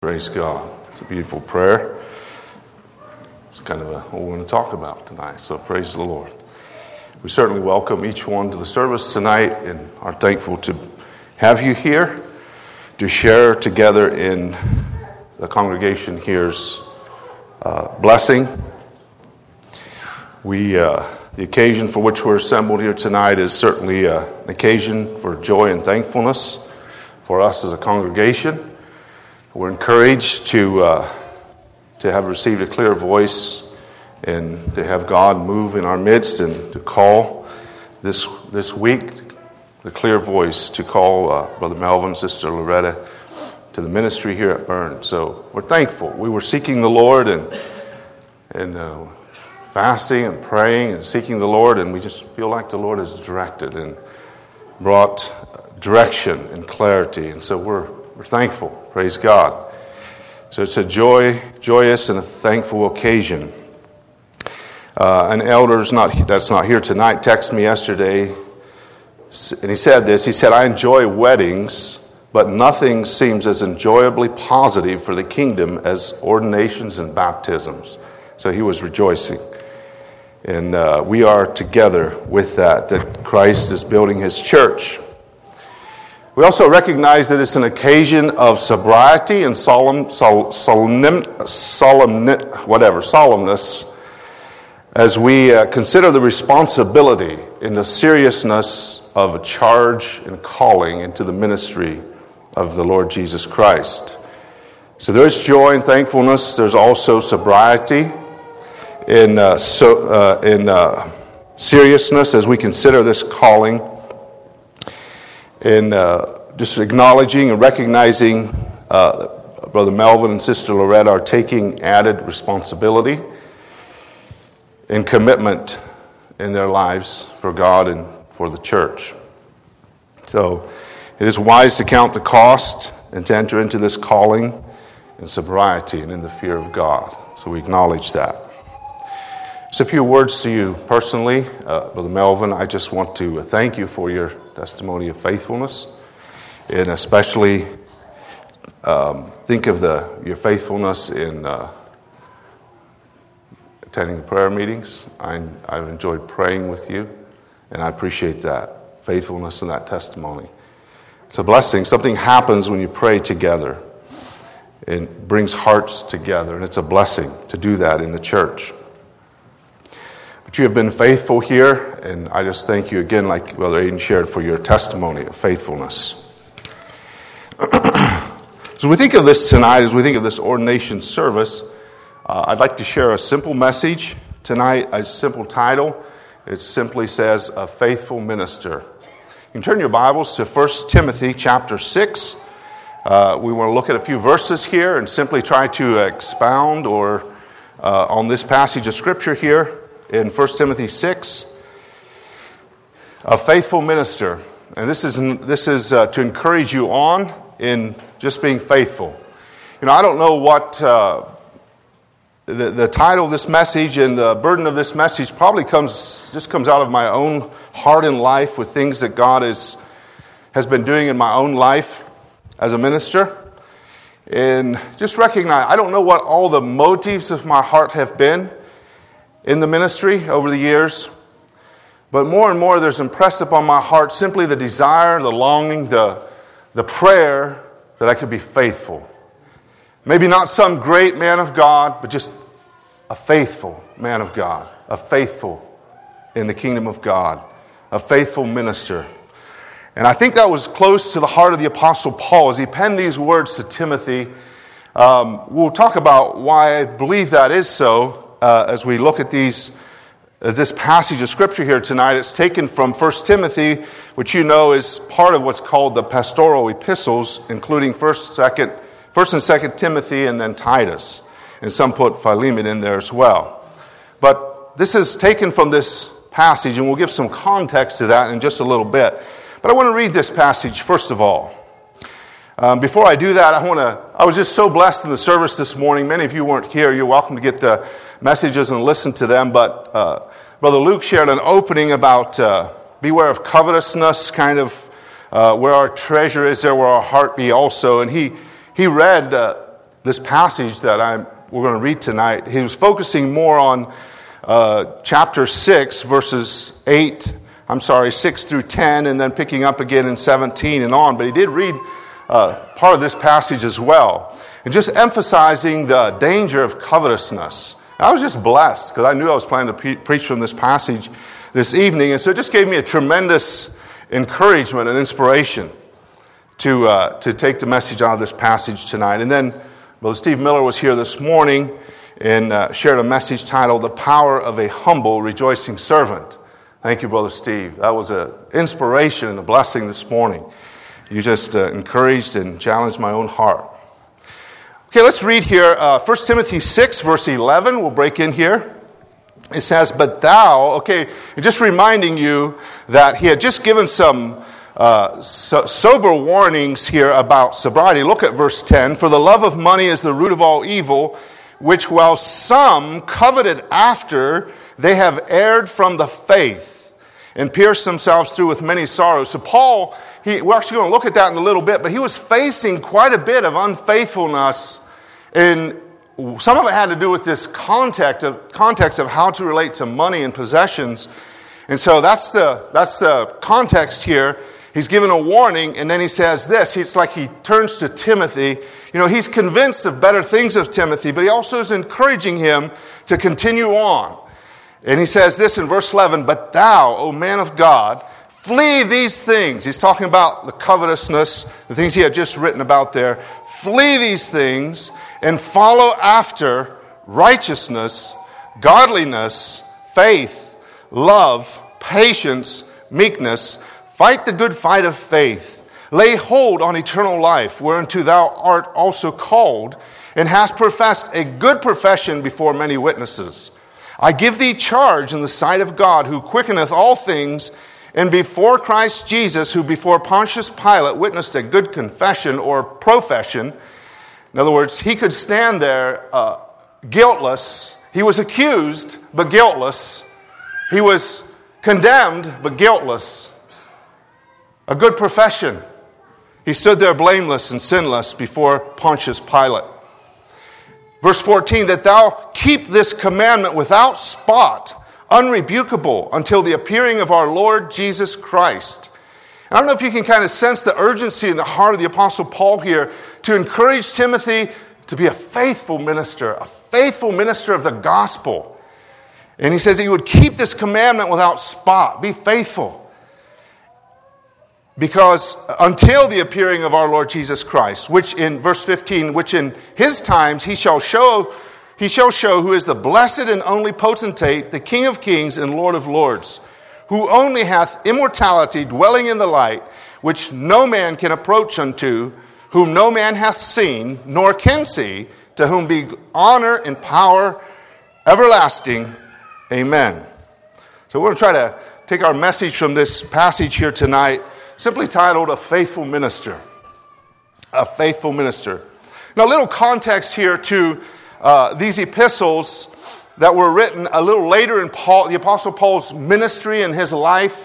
Praise God. It's a beautiful prayer. It's kind of what we're going to talk about tonight, so praise the Lord. We certainly welcome each one to the service tonight and are thankful to have you here to share together in the congregation here's blessing. The occasion for which we're assembled here tonight is certainly an occasion for joy and thankfulness for us as a congregation. We're encouraged to have received a clear voice and to have God move in our midst and to call this week the clear voice to call Brother Melvin, Sister Loretta to the ministry here at Burn. So we're thankful. We were seeking the Lord and fasting and praying and seeking the Lord, and we just feel like the Lord has directed and brought direction and clarity, and so we're thankful. Praise God. So it's a joyous and a thankful occasion. An elder that's not here tonight texted me yesterday, and he said this. He said, "I enjoy weddings, but nothing seems as enjoyably positive for the kingdom as ordinations and baptisms." So he was rejoicing. And we are together with that Christ is building His church. We also recognize that it's an occasion of sobriety and solemnness as we consider the responsibility and the seriousness of a charge and calling into the ministry of the Lord Jesus Christ. So there's joy and thankfulness. There's also sobriety in seriousness as we consider this calling. And just acknowledging and recognizing Brother Melvin and Sister Loretta are taking added responsibility and commitment in their lives for God and for the church. So it is wise to count the cost and to enter into this calling in sobriety and in the fear of God. So we acknowledge that. Just a few words to you personally. Brother Melvin, I just want to thank you for your testimony of faithfulness, and especially think of your faithfulness in attending the prayer meetings. I've enjoyed praying with you, and I appreciate that faithfulness and that testimony. It's a blessing. Something happens when you pray together. It brings hearts together, and it's a blessing to do that in the church. But you have been faithful here, and I just thank you again, like Brother Aiden shared, for your testimony of faithfulness. As we think of this tonight, as we think of this ordination service, I'd like to share a simple message tonight, a simple title. It simply says, "A Faithful Minister." You can turn your Bibles to 1 Timothy chapter 6. We want to look at a few verses here and simply try to expound on this passage of Scripture here. In 1 Timothy 6, a faithful minister. And this is to encourage you on in just being faithful. You know, I don't know what the title of this message and the burden of this message probably comes out of my own heart and life with things that God has been doing in my own life as a minister. And just recognize, I don't know what all the motives of my heart have been in the ministry over the years, but more and more there's impressed upon my heart simply the desire, the longing, the prayer that I could be faithful. Maybe not some great man of God, but just a faithful man of God, a faithful in the kingdom of God, a faithful minister. And I think that was close to the heart of the Apostle Paul as he penned these words to Timothy. We'll talk about why I believe that is so. As we look at this passage of Scripture here tonight. It's taken from 1 Timothy, which you know is part of what's called the pastoral epistles, including 1st and 2nd Timothy, and then Titus. And some put Philemon in there as well. But this is taken from this passage, and we'll give some context to that in just a little bit. But I want to read this passage first of all. Before I do that, I was just so blessed in the service this morning. Many of you weren't here. You're welcome to get the messages and listen to them. But Brother Luke shared an opening about beware of covetousness, kind of where our treasure is, there will our heart be also. And he read this passage that we're going to read tonight, he was focusing more on chapter 6, verses 6 through 10, and then picking up again in 17 and on. But he did read part of this passage as well, and just emphasizing the danger of covetousness. And I was just blessed because I knew I was planning to preach from this passage this evening, and so it just gave me a tremendous encouragement and inspiration to take the message out of this passage tonight. And then Brother Steve Miller was here this morning and shared a message titled, "The Power of a Humble, Rejoicing Servant." Thank you, Brother Steve. That was an inspiration and a blessing this morning. You just encouraged and challenged my own heart. Okay, let's read here 1 Timothy 6, verse 11. We'll break in here. It says, "But thou," okay, just reminding you that he had just given some sober warnings here about sobriety. Look at verse 10. "For the love of money is the root of all evil, which while some coveted after, they have erred from the faith and pierced themselves through with many sorrows." So Paul, we're actually going to look at that in a little bit, but he was facing quite a bit of unfaithfulness, and some of it had to do with this context of how to relate to money and possessions. And so that's the context here. He's given a warning, and then he says this. It's like he turns to Timothy. He's convinced of better things of Timothy, but he also is encouraging him to continue on. And he says this in verse 11, "But thou, O man of God, flee these things." He's talking about the covetousness, the things he had just written about there. "Flee these things and follow after righteousness, godliness, faith, love, patience, meekness. Fight the good fight of faith. Lay hold on eternal life, whereunto thou art also called, and hast professed a good profession before many witnesses. I give thee charge in the sight of God, who quickeneth all things, and before Christ Jesus, who before Pontius Pilate witnessed a good confession or profession." In other words, he could stand there guiltless. He was accused, but guiltless. He was condemned, but guiltless. A good profession. He stood there blameless and sinless before Pontius Pilate. Verse 14, "That thou keep this commandment without spot, unrebukable, until the appearing of our Lord Jesus Christ." And I don't know if you can kind of sense the urgency in the heart of the Apostle Paul here to encourage Timothy to be a faithful minister of the gospel. And he says that you would keep this commandment without spot, be faithful. Because until the appearing of our Lord Jesus Christ, which in verse 15, which in his times he shall show who is the blessed and only potentate, the King of kings and Lord of lords, who only hath immortality, dwelling in the light, which no man can approach unto, whom no man hath seen, nor can see, to whom be honor and power everlasting. Amen. So we're going to try to take our message from this passage here tonight, simply titled, "A Faithful Minister." A faithful minister. Now, a little context here to these epistles that were written a little later in the Apostle Paul's ministry and his life.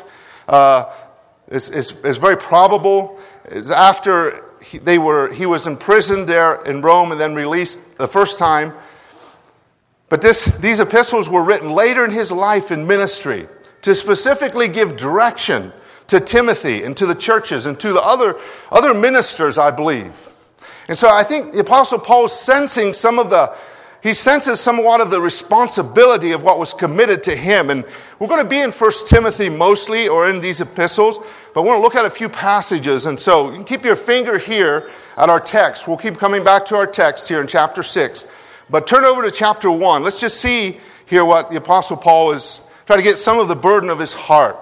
Is very probable. It's after he was imprisoned there in Rome and then released the first time. But these epistles were written later in his life and ministry to specifically give direction to Timothy and to the churches and to the other ministers, I believe. And so I think the Apostle Paul is sensing he senses somewhat of the responsibility of what was committed to him. And we're going to be in 1 Timothy mostly, or in these epistles, but we're going to look at a few passages. And so you can keep your finger here at our text. We'll keep coming back to our text here in chapter 6. But turn over to chapter 1. Let's just see here what the Apostle Paul is trying to get some of the burden of his heart.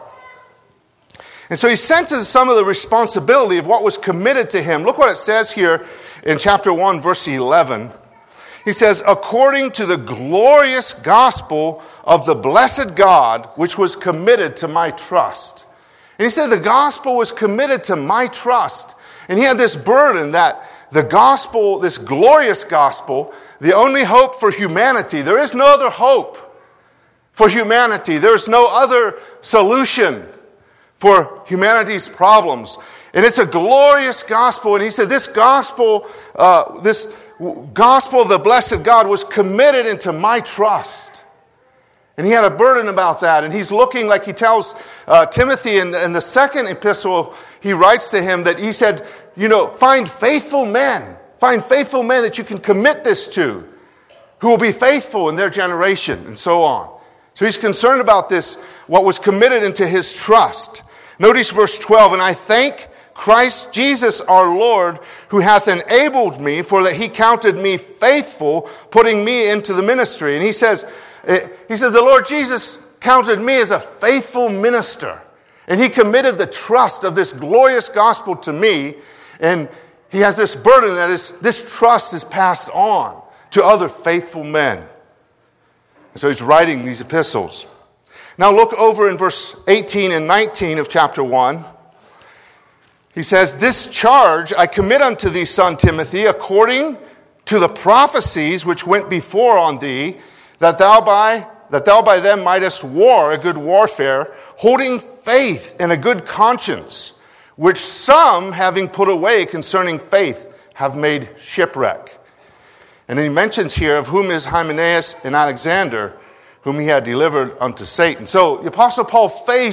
And so he senses some of the responsibility of what was committed to him. Look what it says here in chapter 1, verse 11. He says, "According to the glorious gospel of the blessed God, which was committed to my trust." And he said the gospel was committed to my trust. And he had this burden that the gospel, this glorious gospel, the only hope for humanity, there is no other hope for humanity. There's no other solution for humanity's problems. And it's a glorious gospel. And he said this gospel, this gospel of the blessed God was committed into my trust. And he had a burden about that. And he's looking, like he tells Timothy in the second epistle he writes to him, that he said, find faithful men. Find faithful men that you can commit this to, who will be faithful in their generation, and so on. So he's concerned about this, what was committed into his trust. Notice verse 12, and I thank Christ Jesus our Lord, who hath enabled me, for that he counted me faithful, putting me into the ministry. And he says, the Lord Jesus counted me as a faithful minister. And he committed the trust of this glorious gospel to me. And he has this burden that this trust is passed on to other faithful men. And so he's writing these epistles. Now look over in verse 18 and 19 of chapter 1. He says, this charge I commit unto thee, son Timothy, according to the prophecies which went before on thee, that thou by them mightest war a good warfare, holding faith and a good conscience, which some, having put away concerning faith, have made shipwreck. And he mentions here of whom is Hymenaeus and Alexander, whom he had delivered unto Satan. So the Apostle Paul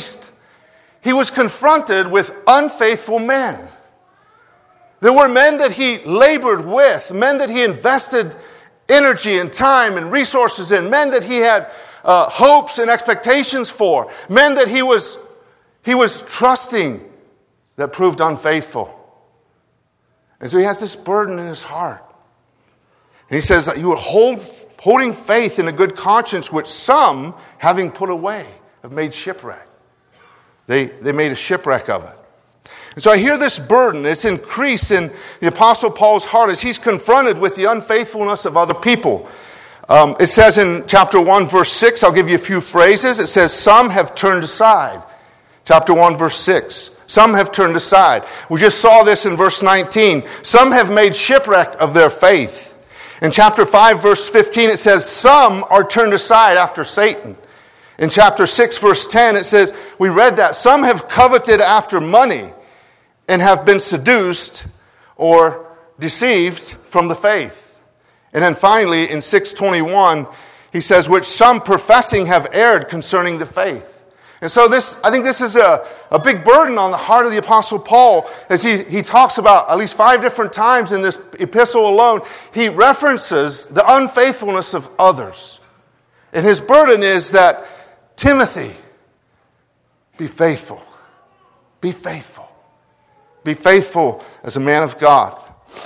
he was confronted with unfaithful men. There were men that he labored with, men that he invested energy and time and resources in, men that he had hopes and expectations for, men that he was trusting that proved unfaithful. And so he has this burden in his heart. And he says that you are holding faith in a good conscience, which some, having put away, have made shipwreck. They made a shipwreck of it. And so I hear this burden. It's increased in the Apostle Paul's heart as he's confronted with the unfaithfulness of other people. It says in chapter 1, verse 6, I'll give you a few phrases. It says, some have turned aside. Chapter 1, verse 6. Some have turned aside. We just saw this in verse 19. Some have made shipwreck of their faith. In chapter 5, verse 15, it says, some are turned aside after Satan. In chapter 6, verse 10, it says, we read that, some have coveted after money and have been seduced or deceived from the faith. And then finally, in 6:21, he says, which some professing have erred concerning the faith. And so I think this is a big burden on the heart of the Apostle Paul, as he talks about at least 5 different times in this epistle alone, he references the unfaithfulness of others. And his burden is that, Timothy, be faithful. Be faithful. Be faithful as a man of God.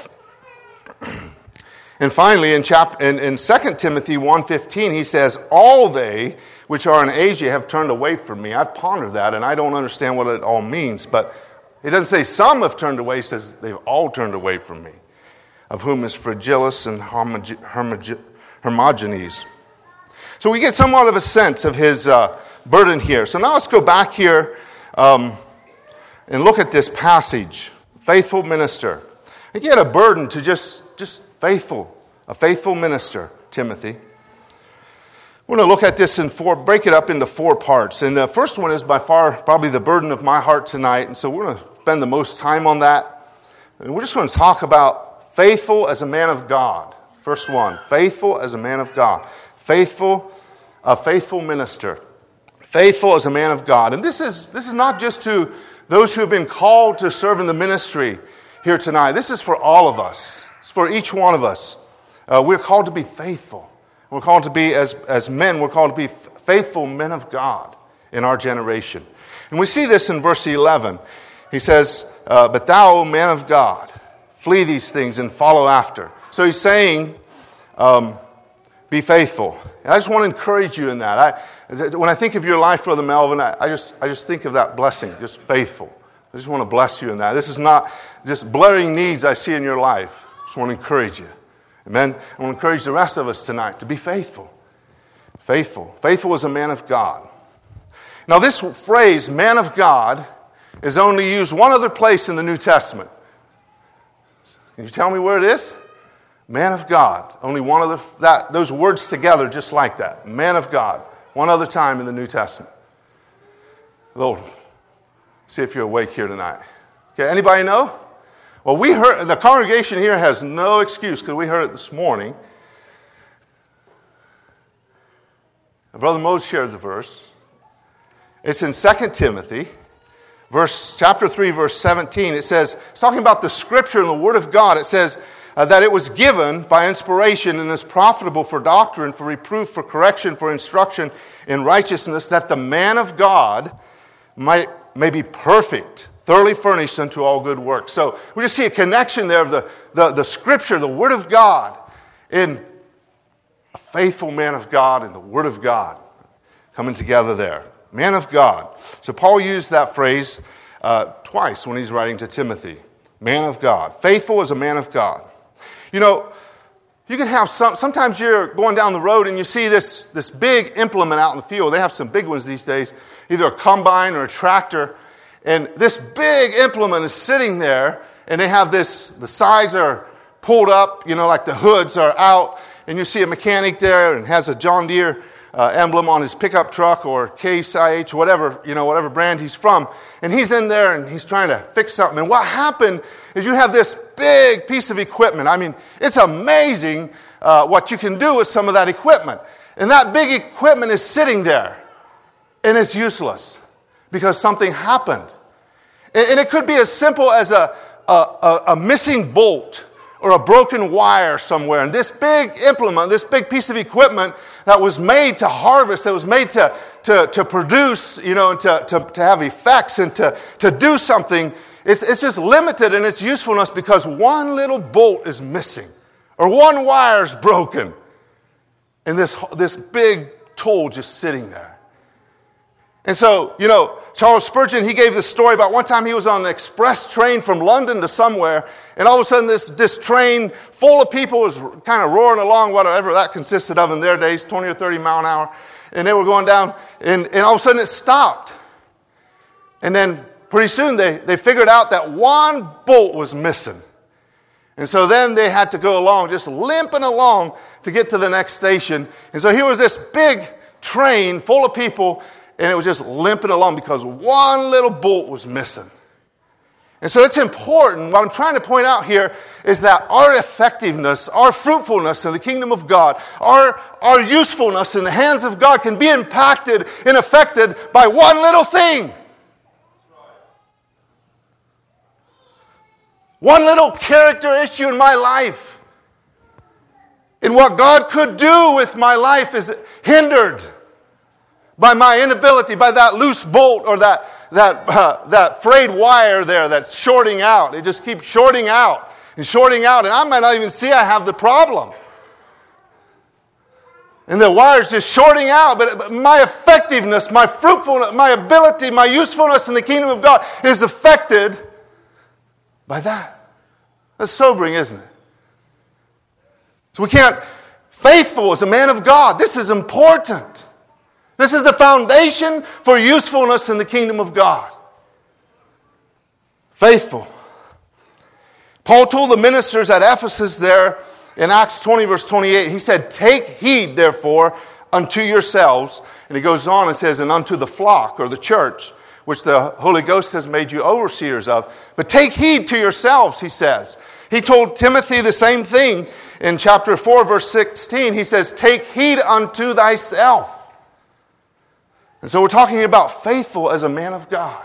And finally, in 2 Timothy 1:15, he says, all they which are in Asia have turned away from me. I've pondered that, and I don't understand what it all means. But it doesn't say some have turned away. It says they've all turned away from me, of whom is Phygellus and Hermogenes. So we get somewhat of a sense of his burden here. So now let's go back here and look at this passage. Faithful minister. And he had a burden to just faithful. A faithful minister, Timothy. We're going to look at this break it up into 4 parts. And the first one is by far probably the burden of my heart tonight. And so we're going to spend the most time on that. And we're just going to talk about faithful as a man of God. First one, faithful as a man of God. A faithful minister. Faithful as a man of God. And this is not just to those who have been called to serve in the ministry here tonight. This is for all of us. It's for each one of us. We're called to be faithful. We're called to be, as men, we're called to be faithful men of God in our generation. And we see this in verse 11. He says, but thou, O man of God, flee these things and follow after. So he's saying, be faithful. And I just want to encourage you in that. When I think of your life, Brother Melvin, I just think of that blessing, just faithful. I just want to bless you in that. This is not just blaring needs I see in your life. I just want to encourage you. Amen. I want to encourage the rest of us tonight to be faithful. Faithful. Faithful as a man of God. Now this phrase, man of God, is only used one other place in the New Testament. Can you tell me where it is? Man of God. Only one other, those words together just like that. Man of God. One other time in the New Testament. Lord, see if you're awake here tonight. Okay, anybody know? Well, we heard, the congregation here has no excuse because we heard it this morning. Brother Moses shared the verse. It's in 2 Timothy, chapter 3, verse 17. It says, it's talking about the Scripture and the Word of God. It says that it was given by inspiration and is profitable for doctrine, for reproof, for correction, for instruction in righteousness, that the man of God may be perfect, thoroughly furnished unto all good works. So we just see a connection there of the Scripture, the Word of God, in a faithful man of God and the Word of God coming together there. Man of God. So Paul used that phrase twice when he's writing to Timothy. Man of God. Faithful as a man of God. You know, you can have sometimes you're going down the road and you see this big implement out in the field. They have some big ones these days, either a combine or a tractor. And this big implement is sitting there, and they have the sides are pulled up, like the hoods are out, and you see a mechanic there and has a John Deere emblem on his pickup truck or Case IH, whatever brand he's from. And he's in there and he's trying to fix something. And what happened is you have this big piece of equipment. I mean, it's amazing what you can do with some of that equipment. And that big equipment is sitting there and it's useless because something happened. And it could be as simple as a missing bolt or a broken wire somewhere. And this big implement, this big piece of equipment that was made to harvest, that was made to produce, to have effects and to do something, it's just limited in its usefulness because one little bolt is missing or one wire is broken. And this big tool just sitting there. And so, Charles Spurgeon, he gave this story about one time he was on an express train from London to somewhere, and all of a sudden this train full of people was kind of roaring along, whatever that consisted of in their days, 20 or 30 mile an hour, and they were going down, and all of a sudden it stopped. And then pretty soon they figured out that one bolt was missing. And so then they had to go along, just limping along to get to the next station. And so here was this big train full of people, and it was just limping along because one little bolt was missing. And so it's important. What I'm trying to point out here is that our effectiveness, our fruitfulness in the kingdom of God, our usefulness in the hands of God can be impacted and affected by one little thing. One little character issue in my life. And what God could do with my life is hindered by my inability, by that loose bolt or that frayed wire there that's shorting out. It just keeps shorting out, and I might not even see I have the problem. And the wire's just shorting out, but my effectiveness, my fruitfulness, my ability, my usefulness in the kingdom of God is affected by that. That's sobering, isn't it? So we can't, faithful as a man of God, this is important. This is the foundation for usefulness in the kingdom of God. Faithful. Paul told the ministers at Ephesus there in Acts 20 verse 28, he said, "Take heed therefore unto yourselves," and he goes on and says, "and unto the flock," or the church, which the Holy Ghost has made you overseers of. But take heed to yourselves, he says. He told Timothy the same thing in chapter 4 verse 16. He says, "Take heed unto thyself." And so we're talking about faithful as a man of God.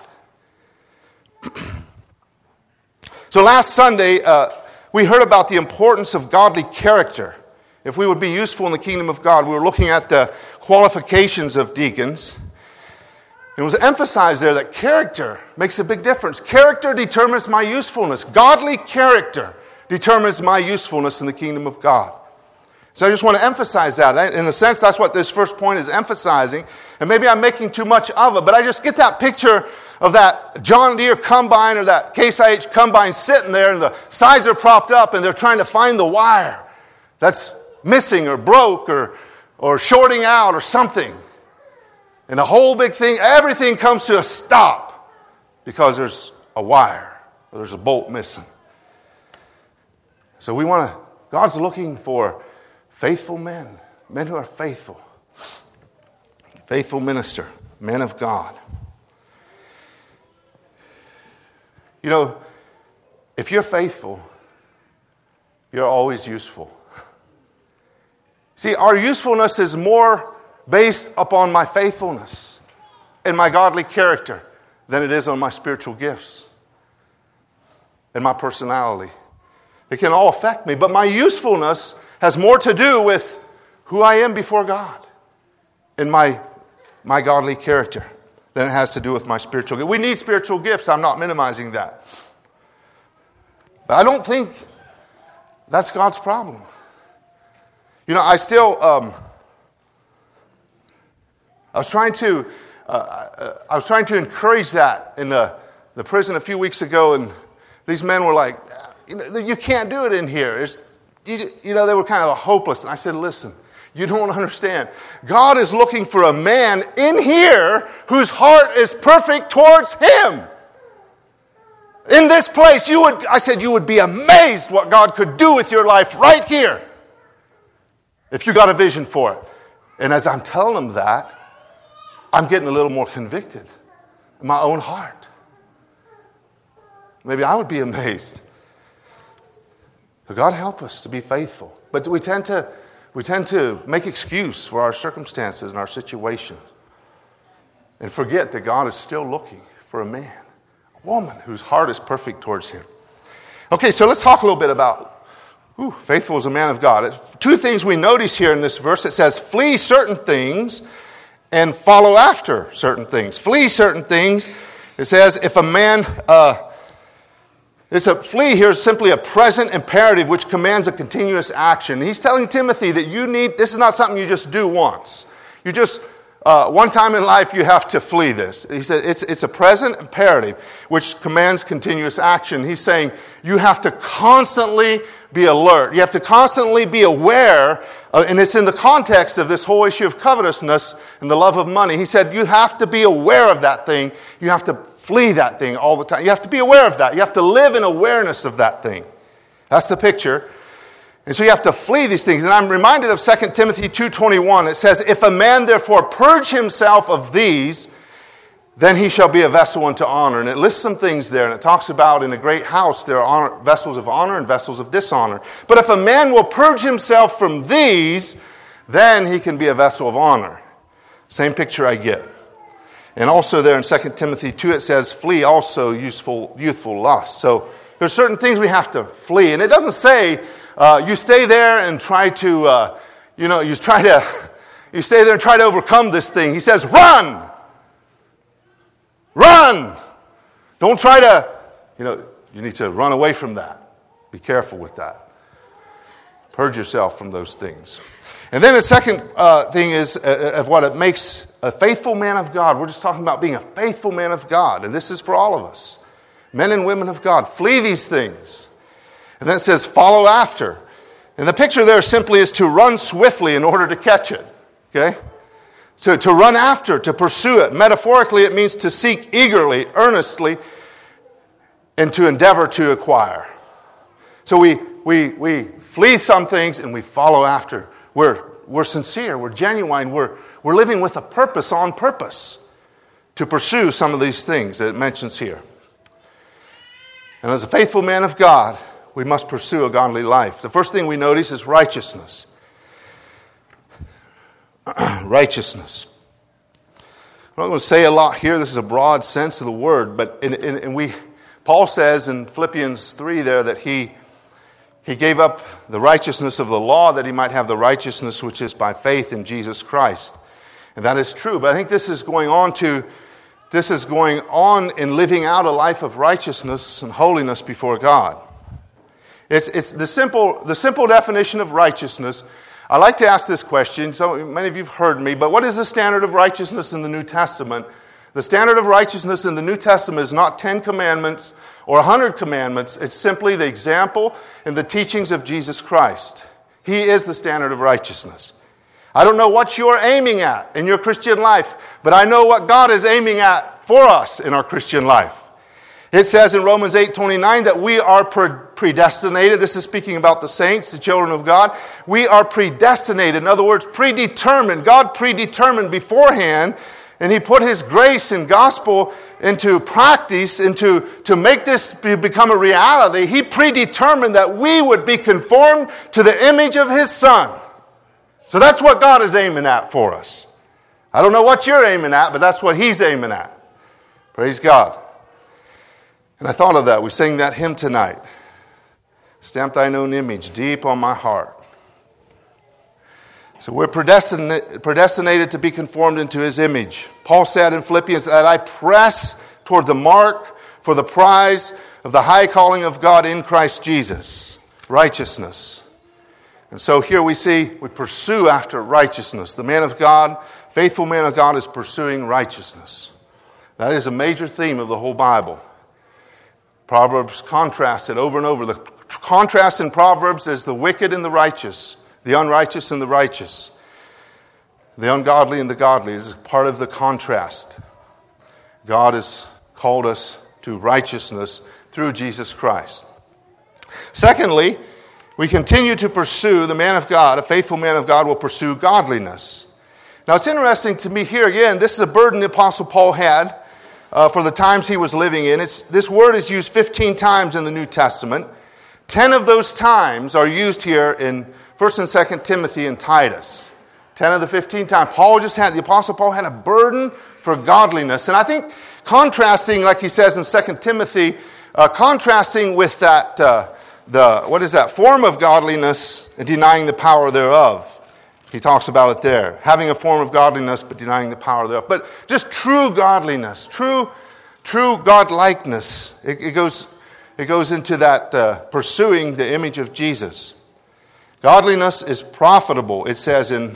So last Sunday, we heard about the importance of godly character. If we would be useful in the kingdom of God, we were looking at the qualifications of deacons. It was emphasized there that character makes a big difference. Character determines my usefulness. Godly character determines my usefulness in the kingdom of God. So I just want to emphasize that. In a sense, that's what this first point is emphasizing. And maybe I'm making too much of it, but I just get that picture of that John Deere combine or that Case IH combine sitting there and the sides are propped up and they're trying to find the wire that's missing or broke or shorting out or something. And the whole big thing, everything comes to a stop because there's a wire or there's a bolt missing. So God's looking for faithful men who are faithful. Faithful minister, man of God. If you're faithful, you're always useful. See, our usefulness is more based upon my faithfulness and my godly character than it is on my spiritual gifts and my personality. It can all affect me, but my usefulness has more to do with who I am before God and my godly character than it has to do with my spiritual gifts. We need spiritual gifts. I'm not minimizing that. But I don't think that's God's problem. You know, I was trying to encourage that in the prison a few weeks ago, and these men were like, you can't do it in here. They were kind of hopeless. And I said, listen, you don't understand. God is looking for a man in here whose heart is perfect towards Him. In this place, you would be amazed what God could do with your life right here if you got a vision for it. And as I'm telling them that, I'm getting a little more convicted in my own heart. Maybe I would be amazed. So God help us to be faithful. But we tend to make excuse for our circumstances and our situations and forget that God is still looking for a man, a woman whose heart is perfect towards Him. Okay, so let's talk a little bit about faithful as a man of God. Two things we notice here in this verse. It says, flee certain things and follow after certain things. Flee certain things. It says, if a man... flee here is simply a present imperative which commands a continuous action. He's telling Timothy that this is not something you just do once. You just, one time in life you have to flee this. He said it's a present imperative which commands continuous action. He's saying you have to constantly be alert. You have to constantly be aware, and it's in the context of this whole issue of covetousness and the love of money. He said you have to be aware of that thing. You have to flee that thing all the time. You have to be aware of that. You have to live in awareness of that thing. That's the picture. And so you have to flee these things. And I'm reminded of 2 Timothy 2:21. It says, if a man therefore purge himself of these, then he shall be a vessel unto honor. And it lists some things there. And it talks about in a great house there are vessels of honor and vessels of dishonor. But if a man will purge himself from these, then he can be a vessel of honor. Same picture I get. And also there in 2 Timothy 2 it says, flee also youthful lust. So there's certain things we have to flee. And it doesn't say you stay there and try to, you stay there and try to overcome this thing. He says, run! Run! Don't try to, you need to run away from that. Be careful with that. Purge yourself from those things. And then the second thing is of what it makes a faithful man of God. We're just talking about being a faithful man of God. And this is for all of us. Men and women of God. Flee these things. And then it says follow after. And the picture there simply is to run swiftly in order to catch it. Okay? So to run after, to pursue it. Metaphorically, it means to seek eagerly, earnestly, and to endeavor to acquire. So we flee some things and we follow after. We're sincere, we're genuine, we're living with a purpose, on purpose, to pursue some of these things that it mentions here. And as a faithful man of God, we must pursue a godly life. The first thing we notice is righteousness. Righteousness. I'm not going to say a lot here. This is a broad sense of the word, but Paul says in Philippians 3 there that he gave up the righteousness of the law that he might have the righteousness which is by faith in Jesus Christ. And that is true. But I think this is going on in living out a life of righteousness and holiness before God. It's the simple definition of righteousness. I like to ask this question. So many of you have heard me, but what is the standard of righteousness in the New Testament? The standard of righteousness in the New Testament is not 10 commandments or 100 commandments. It's simply the example and the teachings of Jesus Christ. He is the standard of righteousness. I don't know what you're aiming at in your Christian life, but I know what God is aiming at for us in our Christian life. It says in Romans 8:29 that we are predestinated. This is speaking about the saints, the children of God. We are predestinated. In other words, predetermined. God predetermined beforehand and he put his grace and gospel into practice, to make this become a reality, he predetermined that we would be conformed to the image of his Son. So that's what God is aiming at for us. I don't know what you're aiming at, but that's what he's aiming at. Praise God. And I thought of that. We sang that hymn tonight. Stamp thine own image deep on my heart. So we're predestinated to be conformed into his image. Paul said in Philippians that I press toward the mark for the prize of the high calling of God in Christ Jesus. Righteousness. And so here we pursue after righteousness. The man of God, faithful man of God, is pursuing righteousness. That is a major theme of the whole Bible. Proverbs contrasts it over and over. The contrast in Proverbs is the wicked and the righteous, the unrighteous and the righteous, the ungodly and the godly is part of the contrast. God has called us to righteousness through Jesus Christ. Secondly, we continue to pursue the man of God. A faithful man of God will pursue godliness. Now it's interesting to me here again, this is a burden the Apostle Paul had for the times he was living in. This word is used 15 times in the New Testament. 10 of those times are used here in 1 and 2 Timothy and Titus. 10 of the 15 times. The Apostle Paul had a burden for godliness. And I think contrasting, like he says in 2 Timothy, contrasting with that, form of godliness and denying the power thereof. He talks about it there. Having a form of godliness but denying the power thereof. But just true godliness, true godlikeness. It goes into that pursuing the image of Jesus. Godliness is profitable, it says in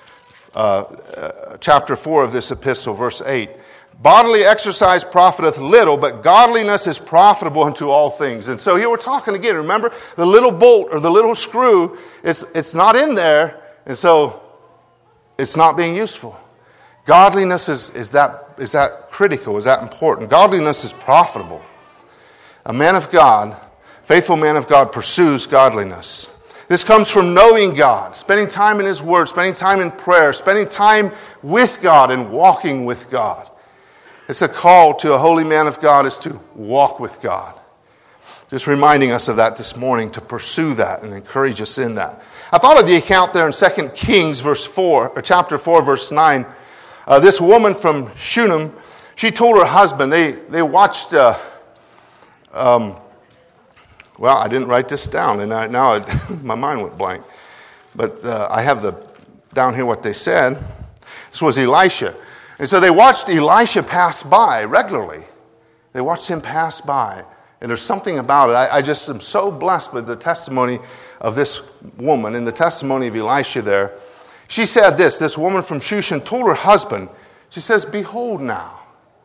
chapter 4 of this epistle, verse 8. Bodily exercise profiteth little, but godliness is profitable unto all things. And so here we're talking again. Remember, the little bolt or the little screw, it's not in there, and so it's not being useful. Godliness is that critical, is that important. Godliness is profitable. A man of God, faithful man of God, pursues godliness. This comes from knowing God, spending time in his word, spending time in prayer, spending time with God and walking with God. It's a call to a holy man of God is to walk with God. Just reminding us of that this morning, to pursue that and encourage us in that. I thought of the account there in 2 Kings chapter 4, verse 9. This woman from Shunem, she told her husband, they watched, well, I didn't write this down, and my mind went blank. But I have down here what they said. This was Elisha. And so they watched Elisha pass by regularly. They watched him pass by. And there's something about it. I just am so blessed with the testimony of this woman and the testimony of Elisha there. She said this woman from Shushan told her husband, she says, behold now,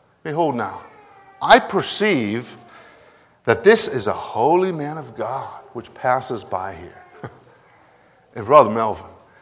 I perceive that this is a holy man of God which passes by here. And Brother Melvin,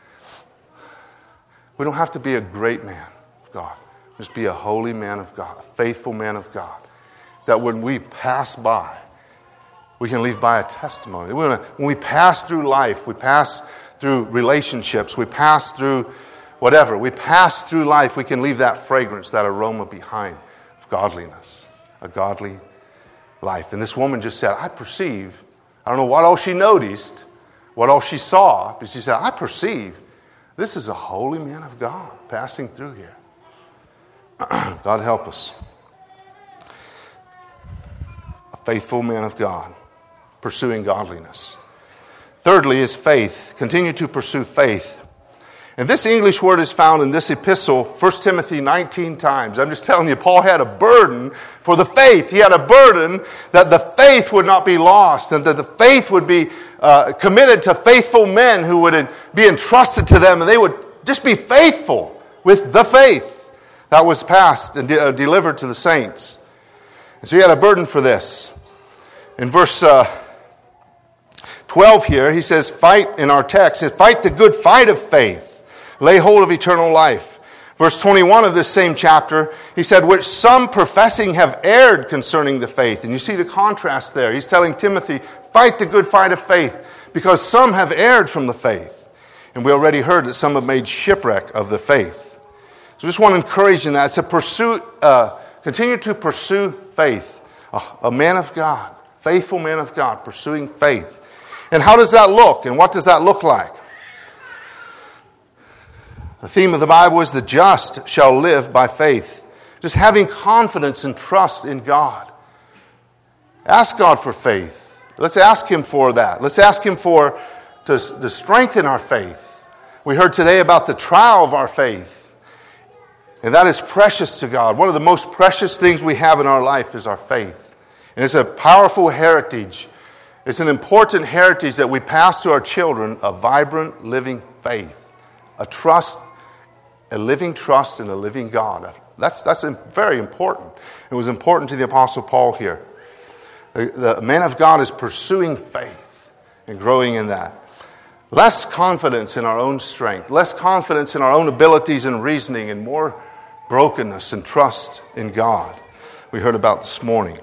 we don't have to be a great man of God. Just be a holy man of God, a faithful man of God. That when we pass by, we can leave by a testimony. When we pass through life, we pass through relationships, we pass through whatever. We pass through life, we can leave that fragrance, that aroma behind of godliness, a godly life. And this woman just said, I perceive, I don't know what all she noticed, what all she saw, but she said, I perceive this is a holy man of God passing through here. God help us. A faithful man of God, pursuing godliness. Thirdly is faith. Continue to pursue faith. And this English word is found in this epistle, 1 Timothy 19 times. I'm just telling you, Paul had a burden for the faith. He had a burden that the faith would not be lost and that the faith would be committed to faithful men who would be entrusted to them, and they would just be faithful with the faith that was passed and delivered to the saints. And so he had a burden for this. In verse 12 here, he says, fight in our text, it says, fight the good fight of faith, lay hold of eternal life. Verse 21 of this same chapter, he said, which some professing have erred concerning the faith. And you see the contrast there. He's telling Timothy, fight the good fight of faith, because some have erred from the faith. And we already heard that some have made shipwreck of the faith. So just want to encourage you in that. It's a pursuit, continue to pursue faith. A man of God, faithful man of God, pursuing faith. And how does that look? And what does that look like? The theme of the Bible is the just shall live by faith. Just having confidence and trust in God. Ask God for faith. Let's ask Him for that. Let's ask Him to strengthen our faith. We heard today about the trial of our faith. And that is precious to God. One of the most precious things we have in our life is our faith. And it's a powerful heritage. It's an important heritage that we pass to our children, a vibrant, living faith. A living trust in a living God. That's very important. It was important to the Apostle Paul here. The man of God is pursuing faith and growing in that. Less confidence in our own strength, less confidence in our own abilities and reasoning, and more brokenness and trust in God. We heard about this morning.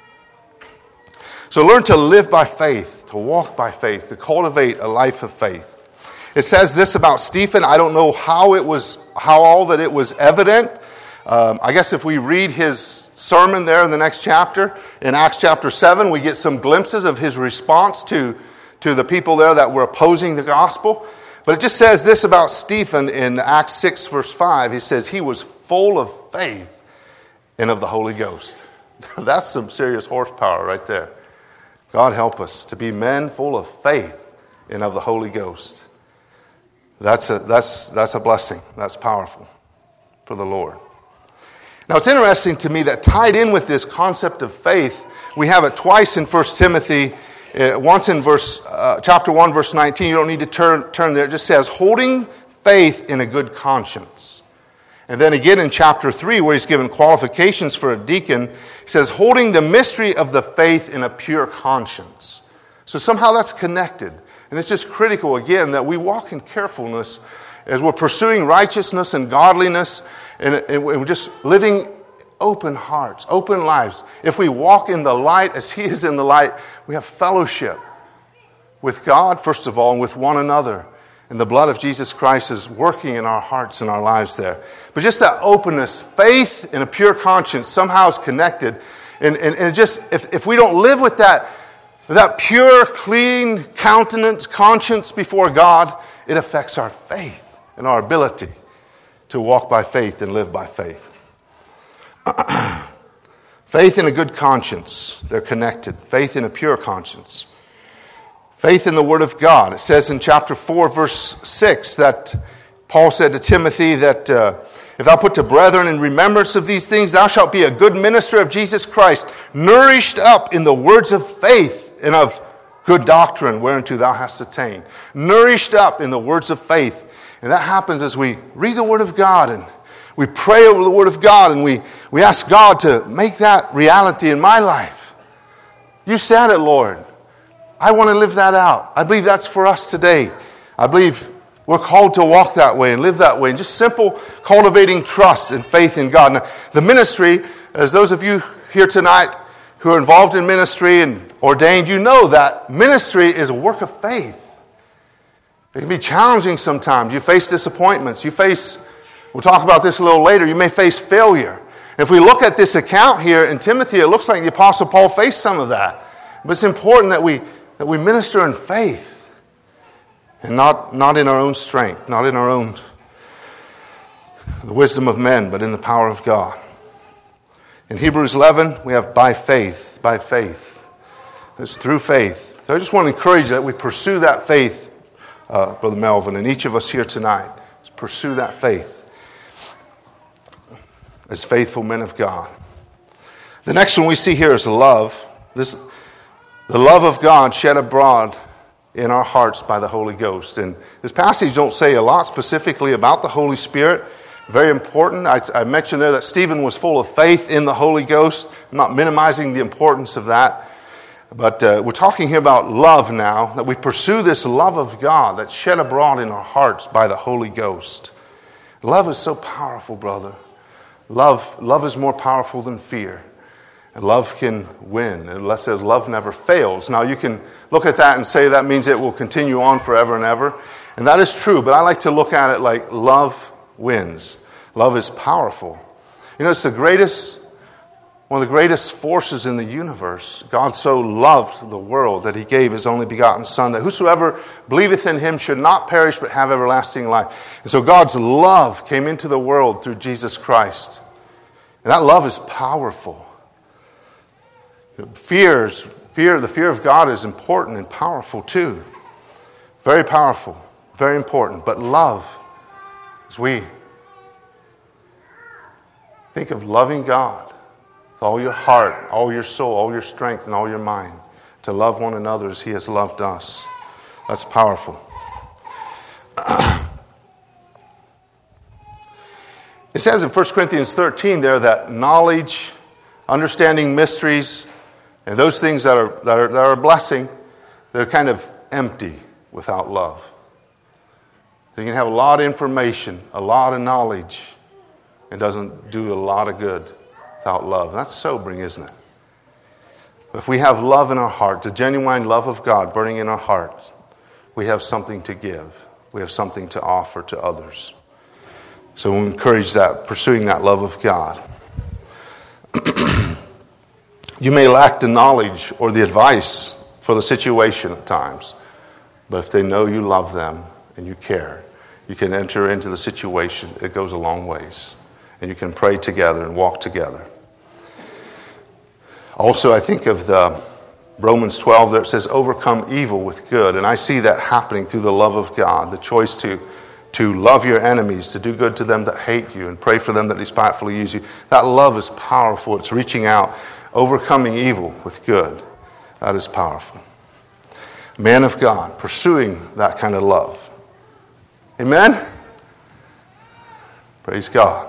So learn to live by faith, to walk by faith, to cultivate a life of faith. It says this about Stephen. I don't know how all that it was evident. I guess if we read his sermon there in the next chapter, in Acts chapter 7, we get some glimpses of his response to the people there that were opposing the gospel. But it just says this about Stephen in Acts 6 verse 5. He says he was full of faith and of the Holy Ghost. That's some serious horsepower right there. God help us to be men full of faith and of the Holy Ghost. That's a blessing. That's powerful for the Lord. Now it's interesting to me that tied in with this concept of faith, we have it twice in 1 Timothy. Once in chapter 1, verse 19. You don't need to turn there. It just says, holding faith in a good conscience. And then again in chapter 3, where he's given qualifications for a deacon, he says, holding the mystery of the faith in a pure conscience. So somehow that's connected. And it's just critical, again, that we walk in carefulness as we're pursuing righteousness and godliness, and we're just living open hearts, open lives. If we walk in the light as He is in the light, we have fellowship with God, first of all, and with one another. And the blood of Jesus Christ is working in our hearts and our lives there. But just that openness, faith and a pure conscience somehow is connected. And it just, if we don't live with that pure, clean conscience before God, it affects our faith and our ability to walk by faith and live by faith. Faith and a good conscience, they're connected. Faith and a pure conscience. Faith in the Word of God. It says in chapter 4, verse 6, that Paul said to Timothy that if thou put to brethren in remembrance of these things, thou shalt be a good minister of Jesus Christ, nourished up in the words of faith and of good doctrine whereunto thou hast attained. Nourished up in the words of faith. And that happens as we read the Word of God and we pray over the Word of God, and we ask God to make that reality in my life. You said it, Lord. I want to live that out. I believe that's for us today. I believe we're called to walk that way and live that way. And just simple cultivating trust and faith in God. Now, the ministry, as those of you here tonight who are involved in ministry and ordained, you know that ministry is a work of faith. It can be challenging sometimes. You face disappointments. We'll talk about this a little later. You may face failure. If we look at this account here in Timothy, it looks like the Apostle Paul faced some of that. But it's important that we minister in faith and not in our own strength, not in our own the wisdom of men, but in the power of God. In Hebrews 11, we have by faith. It's through faith. So I just want to encourage that we pursue that faith, Brother Melvin, and each of us here tonight. Pursue that faith as faithful men of God. The next one we see here is love. The love of God shed abroad in our hearts by the Holy Ghost. And this passage don't say a lot specifically about the Holy Spirit. Very important. I mentioned there that Stephen was full of faith in the Holy Ghost. I'm not minimizing the importance of that. But we're talking here about love now, that we pursue this love of God that's shed abroad in our hearts by the Holy Ghost. Love is so powerful, brother. Love is more powerful than fear. And love can win. And it says love never fails. Now you can look at that and say that means it will continue on forever and ever. And that is true, but I like to look at it like love wins. Love is powerful. You know, it's one of the greatest forces in the universe. God so loved the world that he gave his only begotten Son, that whosoever believeth in him should not perish but have everlasting life. And so God's love came into the world through Jesus Christ. And that love is powerful. The fear of God is important and powerful too. Very powerful, very important. But love, as we think of loving God with all your heart, all your soul, all your strength, and all your mind, to love one another as he has loved us. That's powerful. It says in 1 Corinthians 13 there that knowledge, understanding mysteries, and those things that are a blessing, they're kind of empty without love. You can have a lot of information, a lot of knowledge. It doesn't do a lot of good without love. That's sobering, isn't it? If we have love in our heart, the genuine love of God burning in our hearts, we have something to give. We have something to offer to others. So we encourage that, pursuing that love of God. You may lack the knowledge or the advice for the situation at times, but if they know you love them and you care, you can enter into the situation. It goes a long ways. And you can pray together and walk together. Also, I think of the Romans 12 there. It says, overcome evil with good. And I see that happening through the love of God. The choice to love your enemies, to do good to them that hate you, and pray for them that despitefully use you. That love is powerful. It's reaching out, overcoming evil with good. That is powerful. Man of God, pursuing that kind of love. Amen? Praise God.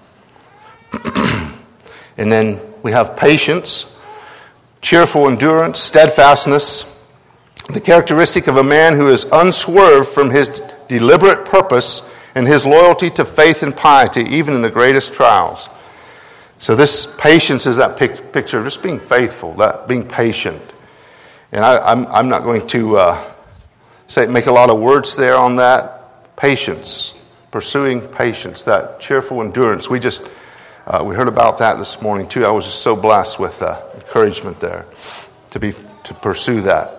And then we have patience, cheerful endurance, steadfastness, the characteristic of a man who is unswerved from his deliberate purpose and his loyalty to faith and piety, even in the greatest trials. So this patience is that picture of just being faithful, that being patient. And I'm not going to make a lot of words there on that. Patience, pursuing patience, that cheerful endurance. We heard about that this morning too. I was just so blessed with encouragement there to pursue that.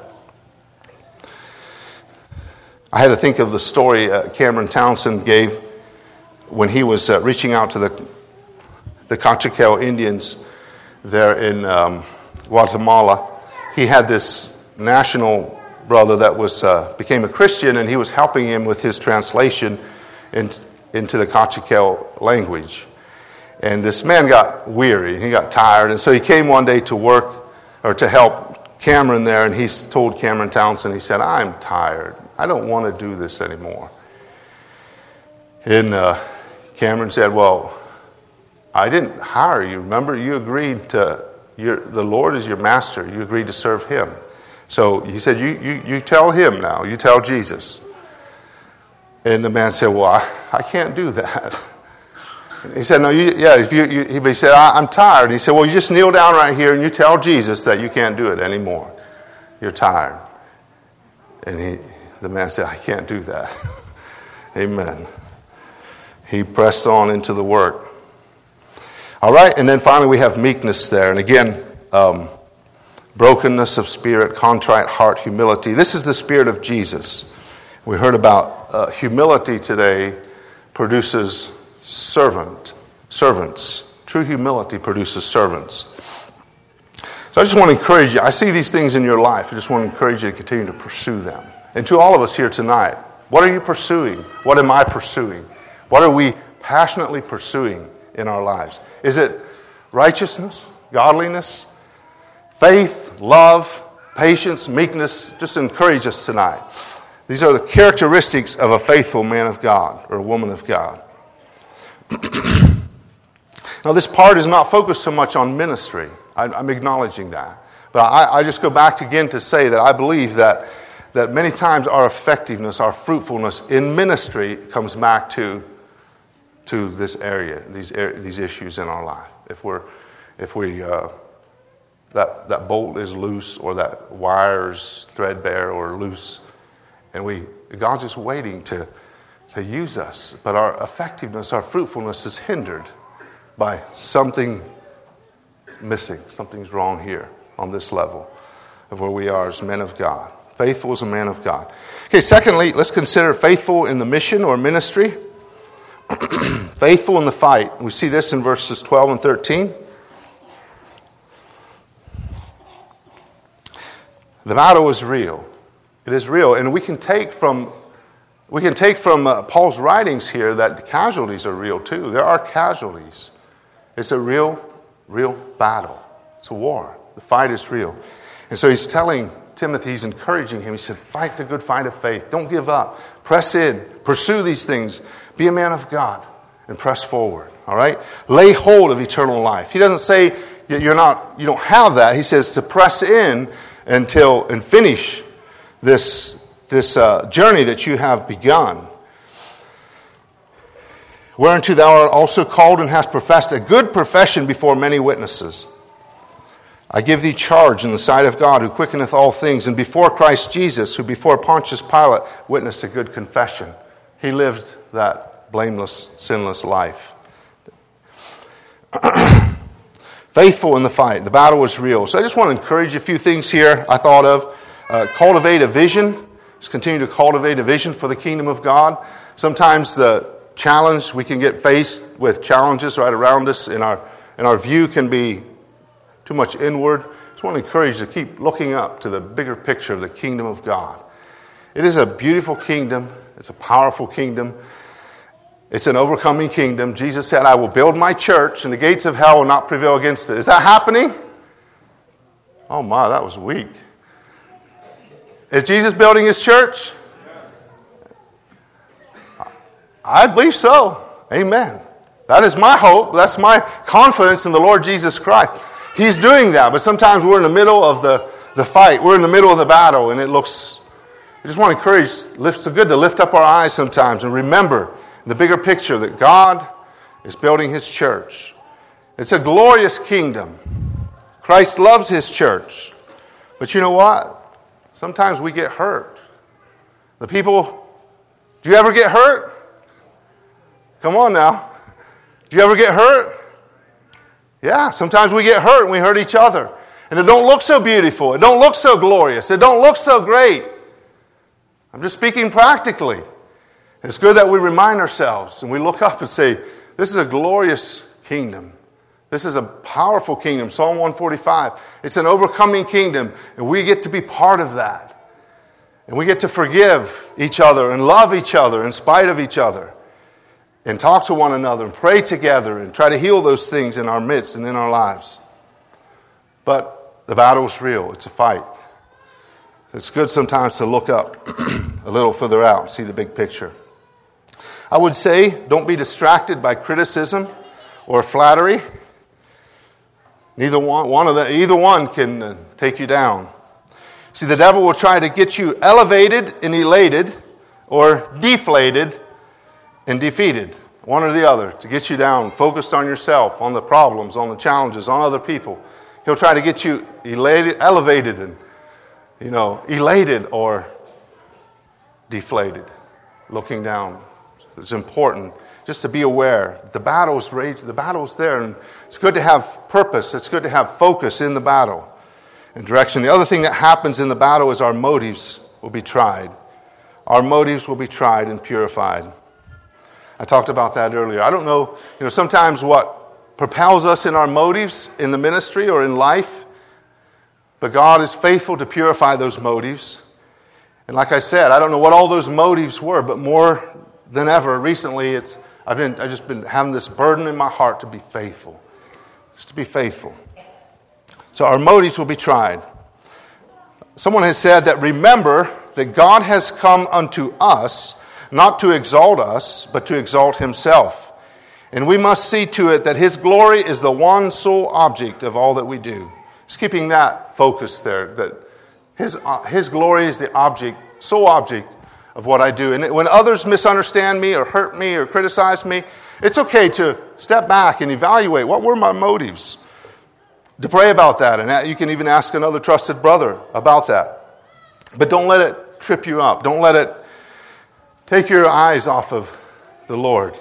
I had to think of the story Cameron Townsend gave when he was reaching out to the Cochiquel Indians there in Guatemala. He had this national brother that became a Christian, and he was helping him with his translation into the Cochiquel language. And this man got weary, he got tired, and so he came one day to work, or to help Cameron there, and he told Cameron Townsend, he said, I'm tired. I don't want to do this anymore. And Cameron said, well, I didn't hire you. Remember, you agreed to, the Lord is your master. You agreed to serve him. So he said, you tell him now. You tell Jesus. And the man said, well, I can't do that. He said, no, he said, I'm tired. He said, well, you just kneel down right here and you tell Jesus that you can't do it anymore. You're tired. And the man said, I can't do that. Amen. He pressed on into the work. All right, and then finally we have meekness there. And again, brokenness of spirit, contrite heart, humility. This is the spirit of Jesus. We heard about humility today produces servants. True humility produces servants. So I just want to encourage you. I see these things in your life. I just want to encourage you to continue to pursue them. And to all of us here tonight, what are you pursuing? What am I pursuing? What are we passionately pursuing in our lives? Is it righteousness, godliness, faith, love, patience, meekness? Just encourage us tonight. These are the characteristics of a faithful man of God or a woman of God. Now, this part is not focused so much on ministry. I'm acknowledging that. But I just go back again to say that I believe that many times our effectiveness, our fruitfulness in ministry comes back to this area, these issues in our life. If we that bolt is loose, or that wire is threadbare or loose, and God's just waiting to to use us, but our effectiveness, our fruitfulness is hindered by something missing. Something's wrong here on this level of where we are as men of God. Faithful as a man of God. Okay, secondly, let's consider faithful in the mission or ministry. Faithful in the fight. We see this in verses 12 and 13. The battle is real. It is real. And we can take from Paul's writings here that the casualties are real too. There are casualties. It's a real battle. It's a war. The fight is real. And so he's telling Timothy, he's encouraging him. He said, fight the good fight of faith. Don't give up. Press in. Pursue these things. Be a man of God and press forward. All right? Lay hold of eternal life. He doesn't say you don't have that. He says to press in and finish this journey that you have begun. Whereunto thou art also called and hast professed a good profession before many witnesses. I give thee charge in the sight of God, who quickeneth all things, and before Christ Jesus, who before Pontius Pilate witnessed a good confession. He lived that blameless, sinless life. Faithful in the fight. The battle was real. So I just want to encourage you a few things here I thought of. Cultivate a vision. Just continue to cultivate a vision for the kingdom of God. Sometimes the challenge, we can get faced with challenges right around us, and our view can be too much inward. I just want to encourage you to keep looking up to the bigger picture of the kingdom of God. It is a beautiful kingdom. It's a powerful kingdom. It's an overcoming kingdom. Jesus said, I will build my church, and the gates of hell will not prevail against it. Is that happening? Oh my, that was weak. Is Jesus building his church? I believe so. Amen. That is my hope. That's my confidence in the Lord Jesus Christ. He's doing that, but sometimes we're in the middle of the fight. We're in the middle of the battle, and I just want to encourage, it's good to lift up our eyes sometimes and remember the bigger picture that God is building his church. It's a glorious kingdom. Christ loves his church. But you know what? Sometimes we get hurt. Do you ever get hurt? Come on now. Do you ever get hurt? Yeah, sometimes we get hurt and we hurt each other. And it don't look so beautiful. It don't look so glorious. It don't look so great. I'm just speaking practically. It's good that we remind ourselves and we look up and say, this is a glorious kingdom. This is a powerful kingdom. Psalm 145. It's an overcoming kingdom, and we get to be part of that. And we get to forgive each other and love each other in spite of each other. And talk to one another and pray together and try to heal those things in our midst and in our lives. But the battle is real. It's a fight. It's good sometimes to look up a little further out and see the big picture. I would say don't be distracted by criticism or flattery. Either one can take you down. See, the devil will try to get you elevated and elated or deflated and defeated. One or the other, to get you down, focused on yourself, on the problems, on the challenges, on other people. He'll try to get you elevated and, elated or deflated, looking down. It's important just to be aware. The battle's there, and it's good to have purpose. It's good to have focus in the battle and direction. The other thing that happens in the battle is our motives will be tried. Our motives will be tried and purified. I talked about that earlier. I don't know, sometimes what propels us in our motives in the ministry or in life, but God is faithful to purify those motives. And like I said, I don't know what all those motives were, but more than ever recently, I've just been having this burden in my heart to be faithful. Just to be faithful. So our motives will be tried. Someone has said that remember that God has come unto us not to exalt us, but to exalt himself. And we must see to it that his glory is the one sole object of all that we do. Just keeping that focus there, that his glory is the sole object of what I do. And when others misunderstand me or hurt me or criticize me, it's okay to step back and evaluate what were my motives. To pray about that, and you can even ask another trusted brother about that. But don't let it trip you up. Don't let it take your eyes off of the Lord.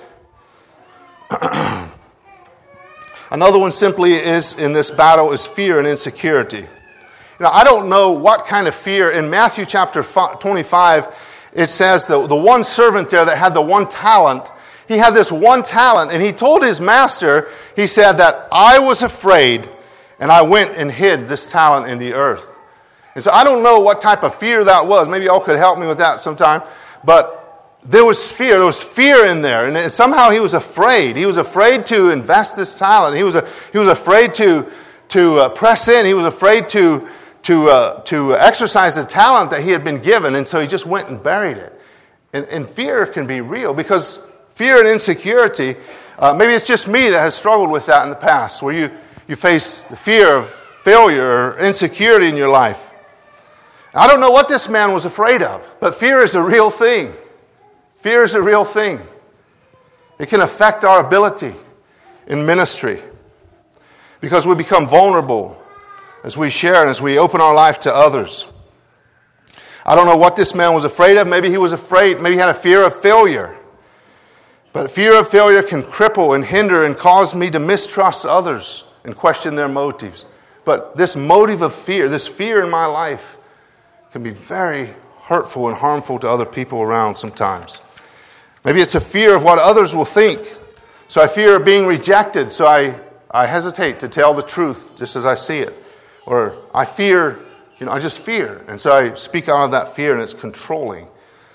Another one simply is, in this battle, is fear and insecurity. I don't know what kind of fear. In Matthew chapter 25, it says the one servant there that had the one talent, he had this one talent, and he told his master, he said that I was afraid, and I went and hid this talent in the earth. And so I don't know what type of fear that was. Maybe y'all could help me with that sometime. But there was fear. There was fear in there. And somehow he was afraid. He was afraid to invest this talent. He was afraid to press in. He was afraid to exercise the talent that he had been given. And so he just went and buried it. And fear can be real, because fear and insecurity, maybe it's just me that has struggled with that in the past, where you face the fear of failure or insecurity in your life. I don't know what this man was afraid of, but fear is a real thing. Fear is a real thing. It can affect our ability in ministry, because we become vulnerable as we share and as we open our life to others. I don't know what this man was afraid of. Maybe he was afraid, maybe he had a fear of failure. But fear of failure can cripple and hinder and cause me to mistrust others and question their motives. But this motive of fear, this fear in my life, can be very hurtful and harmful to other people around sometimes. Maybe it's a fear of what others will think. So I fear being rejected, so I hesitate to tell the truth just as I see it. Or I fear, I just fear. And so I speak out of that fear, and it's controlling.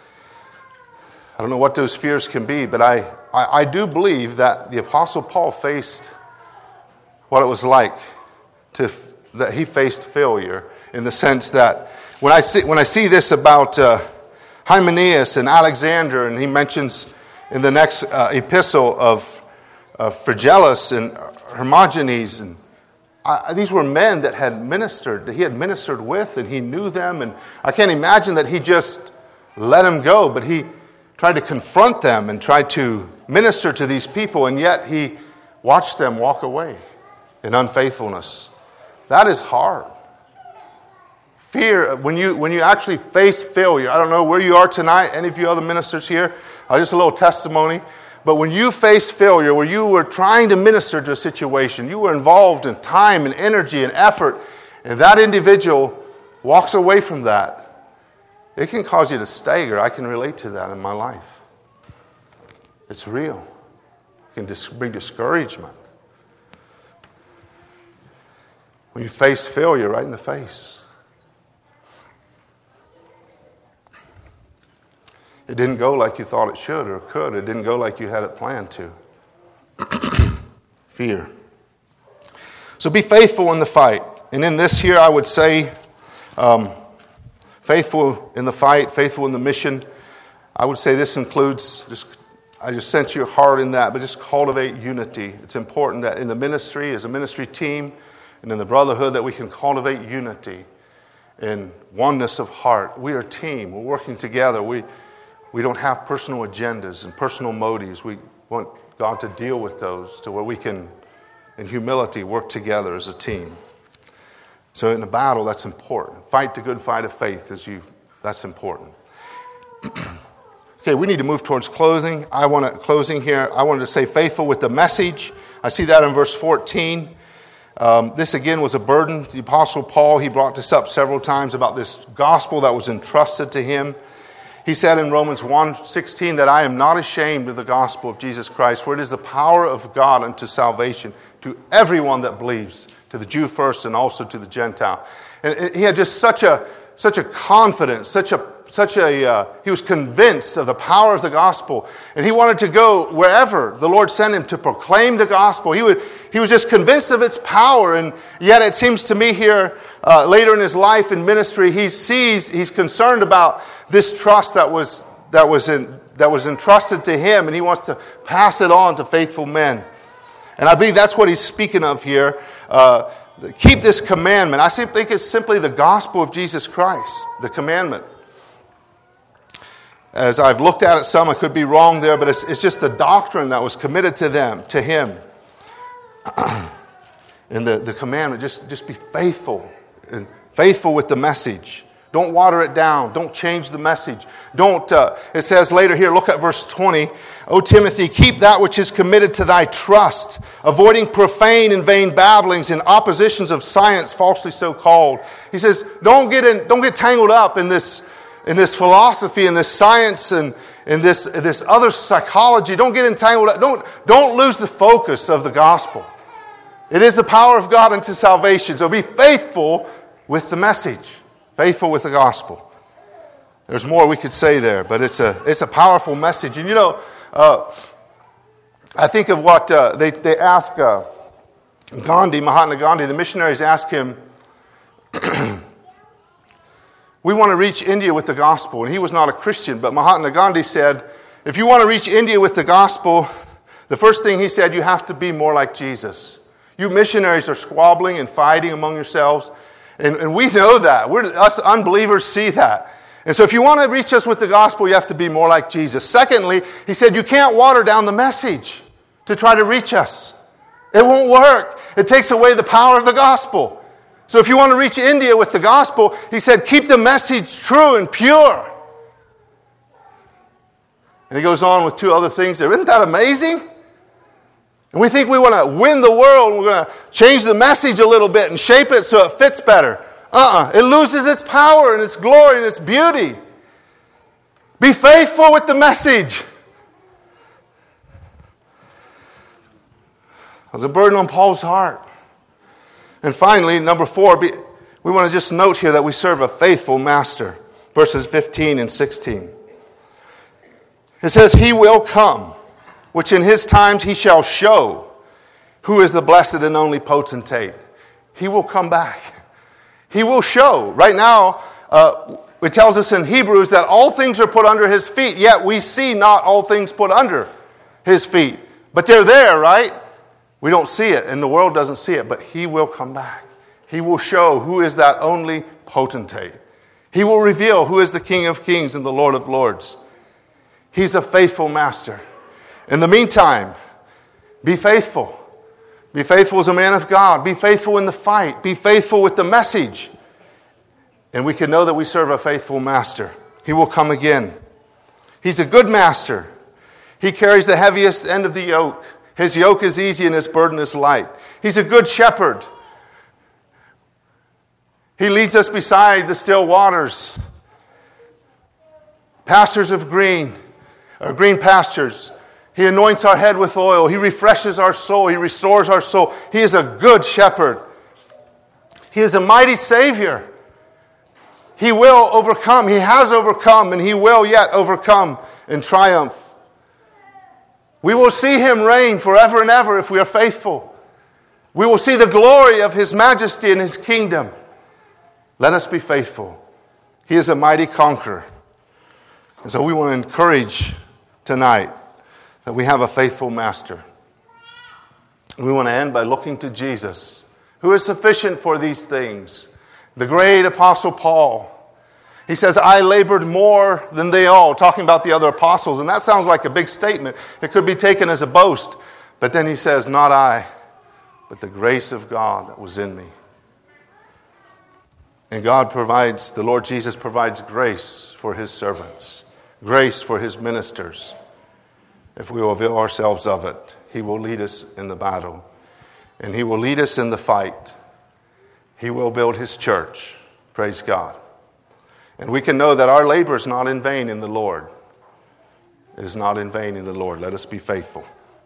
I don't know what those fears can be, but I do believe that the Apostle Paul faced what it was like that he faced failure, in the sense that when I see this about Hymenaeus and Alexander, and he mentions in the next epistle of Phygellus and Hermogenes, and these were men that he had ministered with, and he knew them, and I can't imagine that he just let them go, but he tried to confront them and tried to minister to these people, and yet he watched them walk away in unfaithfulness. That is hard. Fear, when you actually face failure, I don't know where you are tonight, any of you other ministers here, just a little testimony, but when you face failure, where you were trying to minister to a situation, you were involved in time and energy and effort, and that individual walks away from that, it can cause you to stagger. I can relate to that in my life. It's real. It can bring discouragement. When you face failure right in the face. It didn't go like you thought it should or could. It didn't go like you had it planned to. Fear. So be faithful in the fight. And in this here, I would say, faithful in the fight, faithful in the mission. I would say this includes, I just sense your heart in that, but just cultivate unity. It's important that in the ministry, as a ministry team, and in the brotherhood, that we can cultivate unity and oneness of heart. We are a team. We're working together. We don't have personal agendas and personal motives. We want God to deal with those to where we can, in humility, work together as a team. So in a battle, that's important. Fight the good fight of faith. That's important. Okay, we need to move towards closing. Closing here. I wanted to say faithful with the message. I see that in verse 14. This again was a burden. The Apostle Paul, he brought this up several times about this gospel that was entrusted to him. He said in Romans 1:16 that I am not ashamed of the gospel of Jesus Christ, for it is the power of God unto salvation to everyone that believes, to the Jew first and also to the Gentile. And he had just such a confidence, he was convinced of the power of the gospel, and he wanted to go wherever the Lord sent him to proclaim the gospel. He was just convinced of its power, and yet it seems to me here later in his life and ministry, he's concerned about this trust that was entrusted to him, and he wants to pass it on to faithful men. And I believe that's what he's speaking of here. Keep this commandment. I think it's simply the gospel of Jesus Christ, the commandment. As I've looked at it some, I could be wrong there, but it's just the doctrine that was committed to him. And the commandment, just be faithful, and faithful with the message, Don't water it down. Don't change the message. Don't, it says later here, look at verse 20. O Timothy, keep that which is committed to thy trust, avoiding profane and vain babblings and oppositions of science falsely so called. He says, don't get tangled up in this philosophy, in this science, and in this other psychology. Don't get entangled up. Don't lose the focus of the gospel. It is the power of God unto salvation. So be faithful with the message. Faithful with the gospel. There's more we could say there, but it's a powerful message. And I think of what they ask Gandhi, Mahatma Gandhi. The missionaries asked him, we want to reach India with the gospel. And he was not a Christian, but Mahatma Gandhi said, if you want to reach India with the gospel, the first thing he said, you have to be more like Jesus. You missionaries are squabbling and fighting among yourselves. And we know that. Us unbelievers see that. And so if you want to reach us with the gospel, you have to be more like Jesus. Secondly, he said you can't water down the message to try to reach us. It won't work. It takes away the power of the gospel. So if you want to reach India with the gospel, he said keep the message true and pure. And he goes on with two other things there. Isn't that amazing? And we think we want to win the world, and we're going to change the message a little bit and shape it so it fits better. It loses its power and its glory and its beauty. Be faithful with the message. It was a burden on Paul's heart. And finally, number 4, we want to just note here that we serve a faithful master. Verses 15 and 16. It says, he will come, which in his times he shall show who is the blessed and only potentate. He will come back. He will show. Right now, it tells us in Hebrews that all things are put under his feet, yet we see not all things put under his feet. But they're there, right? We don't see it, and the world doesn't see it, but he will come back. He will show who is that only potentate. He will reveal who is the King of kings and the Lord of lords. He's a faithful master. In the meantime, be faithful. Be faithful as a man of God. Be faithful in the fight. Be faithful with the message. And we can know that we serve a faithful master. He will come again. He's a good master. He carries the heaviest end of the yoke. His yoke is easy and his burden is light. He's a good shepherd. He leads us beside the still waters. Pastures of green pastures. He anoints our head with oil. He refreshes our soul. He restores our soul. He is a good shepherd. He is a mighty Savior. He will overcome. He has overcome, and he will yet overcome in triumph. We will see him reign forever and ever if we are faithful. We will see the glory of his majesty and his kingdom. Let us be faithful. He is a mighty conqueror. And so we want to encourage tonight that we have a faithful master. And we want to end by looking to Jesus, who is sufficient for these things. The great apostle Paul, he says, I labored more than they all, talking about the other apostles. And that sounds like a big statement. It could be taken as a boast. But then he says, not I, but the grace of God that was in me. And the Lord Jesus provides grace for his servants, grace for his ministers. If we will avail ourselves of it, he will lead us in the battle. And he will lead us in the fight. He will build his church. Praise God. And we can know that our labor is not in vain in the Lord. It is not in vain in the Lord. Let us be faithful.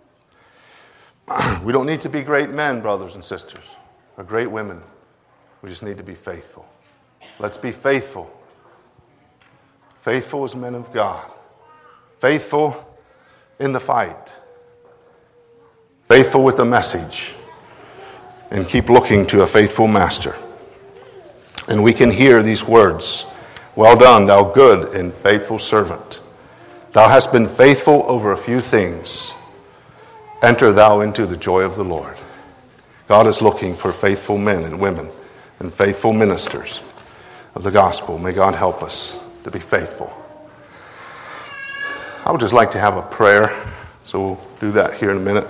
We don't need to be great men, brothers and sisters, or great women. We just need to be faithful. Let's be faithful. Faithful as men of God. Faithful in the fight. Faithful with the message. And keep looking to a faithful master. And we can hear these words. Well done, thou good and faithful servant. Thou hast been faithful over a few things. Enter thou into the joy of the Lord. God is looking for faithful men and women and faithful ministers of the gospel. May God help us to be faithful. I would just like to have a prayer, so we'll do that here in a minute.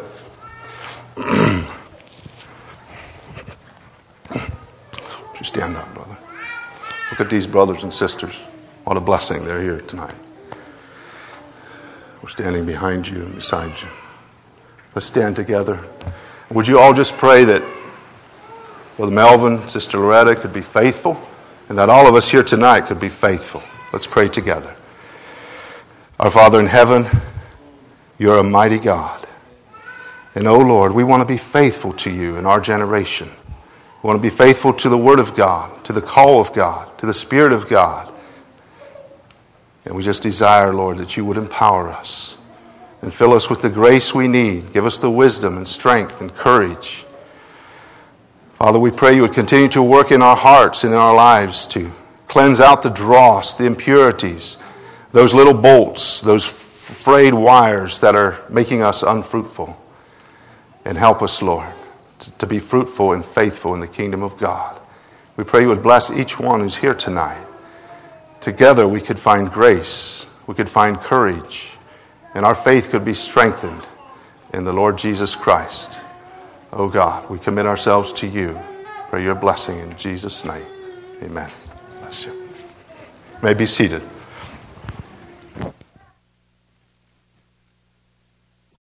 Would you stand up, brother? Look at these brothers and sisters. What a blessing they're here tonight. We're standing behind you and beside you. Let's stand together. Would you all just pray that Brother Melvin, Sister Loretta could be faithful, and that all of us here tonight could be faithful. Let's pray together. Our Father in heaven, you're a mighty God. And oh Lord, we want to be faithful to you in our generation. We want to be faithful to the Word of God, to the call of God, to the Spirit of God. And we just desire, Lord, that you would empower us and fill us with the grace we need. Give us the wisdom and strength and courage. Father, we pray you would continue to work in our hearts and in our lives to cleanse out the dross, the impurities, those little bolts, those frayed wires that are making us unfruitful. And help us, Lord, to be fruitful and faithful in the kingdom of God. We pray you would bless each one who's here tonight. Together we could find grace, we could find courage, and our faith could be strengthened in the Lord Jesus Christ. Oh God, we commit ourselves to you. Pray your blessing in Jesus' name. Amen. Bless you. You may be seated.